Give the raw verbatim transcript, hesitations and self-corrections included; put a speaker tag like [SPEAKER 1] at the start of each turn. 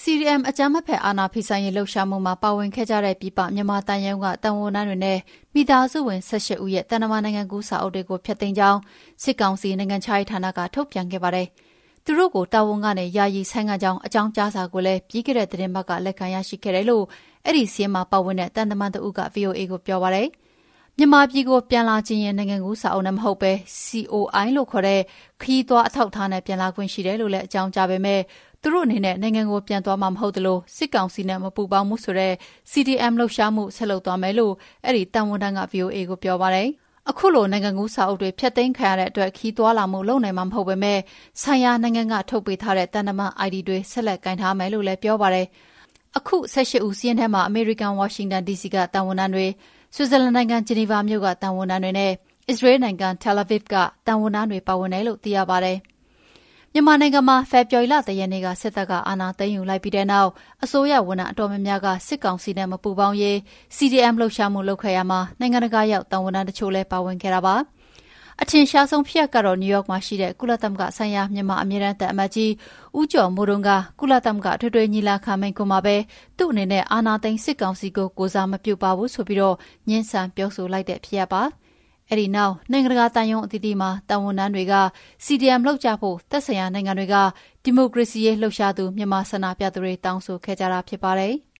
[SPEAKER 1] D M အကြမ်းမဖက်အာဏာဖီဆိုင်ရေးလှုပ်ရှားမှုမှာပါဝင်ခဲ့ကြတဲ့ပြည်ပမြန်မာတန်ယုံကတန်ဝန်ထမ်းတွေနဲ့မိသားစုဝင်၁၈ဦးရဲ့တန်တမာနိုင်ငံကူးစာအုပ်တွေကိုဖျက်သိမ်းကြောင်းစစ်ကောင်စီနိုင်ငံခြားရေးဌာနကထုတ်ပြန်ခဲ့ပါတယ်။သူတို့ကိုတာဝန်ကနေယာယီဆိုင်းငံ့ကြောင်းအကြောင်းကြားစာကိုလည်းပြီးခဲ့တဲ့သတင်းပတ်ကလက်ခံရရှိခဲ့တယ်လို့အဲ့ဒီစီးမှာပါဝင်တဲ့တန်တမန်တဦးက V O A ကိုပြောပါတယ်။မြန်မာပြည်ကိုပြန်လာခြင်းရင်နိုင်ငံကူးစာအုပ်နဲ့မဟုတ်ပဲ C O I လို့ခေါ်တဲ့ခရီးသွားအထောက်အထားနဲ့ပြန်လာခွင့်ရှိတယ်လို့လည်းအကြောင်းကြားပေမဲ့သူတို့အနေနဲ့နိုင်ငံကိုပြန်သွားမှာမဟုတ်သလိုစစ်ကောင်စီနဲ့မပူပေါင်းမှုဆိုတဲ့ C D M လှုပ်ရှားမှုဆက်လုပ်သွားမယ်လို့အဲ့ဒီတန်ဝန်ထမ်းက V O A ကိုပြောပါတယ်။အခုလိုနိုင်ငံကူးစာအုပ်တွေဖျက်သိမ်းခံရတဲ့အတွက်ခီးသွားလာမှုလုပ်နိုင်မှာမဟုတ်ပေမဲ့ဆိုင်ရာနိုင်ငံကထုတ်ပေးထားတဲ့တန်တမန် I D တွေဆက်လက်ကင်ထားမယ်လို့လည်းပြောပါတယ်။အခု၁၈ဦးစီးရင်ထဲမှာအမေရိကန်ဝါရှင်တန် D C ကတန်ဝန်ထမ်းတွေဆွစ်ဇာလန်နိုင်ငံဂျီနီဗာမြို့ကတန်ဝန်ထမ်းတွေနဲ့အစ္စရေးနိုင်ငံ Tel Aviv ကတန်ဝန်ထမ်းတွေပါဝင်တယ်လို့သိရပါတယ်။မြန်မာနိုင်ငံမှာဖေဖော်ဝါရီလတရက်နေ့ကစစ်တပ်ကအာဏာသိမ်းယူလိုက်ပြီးတဲ့နောက်အစိုးရဝန်ထမ်းအတော်များများကစစ်ကောင်စီနဲ့မပူးပေါင်းရေး C D M လှုပ်ရှားမှုလုပ်ခဲ့ရမှာနိုင်ငံတကာရောက်တန်ဝန်ထမ်းတချို့လည်းပါဝင်ခဲ့တာပါ။အထင်ရှားဆုံးဖြစ်ရပ်ကတော့နယူးယောက်မှာရှိတဲ့ကုလသမဂ္ဂဆိုင်ရာမြန်မာအမြဲတမ်းတပ်အမတ်ကြီးဦးကျော်မိုးထွန်းကကုလသမဂ္ဂထွေထွေညီလာခံမိန့်ခွန်းမှာပဲသူ့အနေနဲ့အာဏာသိမ်းစစ်ကောင်စီကိုကိုစားမပြုပါဘူးဆိုပြီးတော့ညှဉ်းဆန်ပြောဆိုလိုက်တဲ့ဖြစ်ရပ်ပါ။အဲ့ဒီနောက်နိုင်ငံတကာတန်ယုံအသီးသီးမှာတန်ဝန်ထမ်းတွေက C D M လှုပ်ကြဖို့သက်ဆိုင်ရာနိုင်ငံတွေကဒီမိုကရေစီရေးလှုပ်ရှားသူမြန်မာဆန္ဒပြသူတွေတောင်းဆိုခဲ့ကြတာဖြစ်ပါတယ်။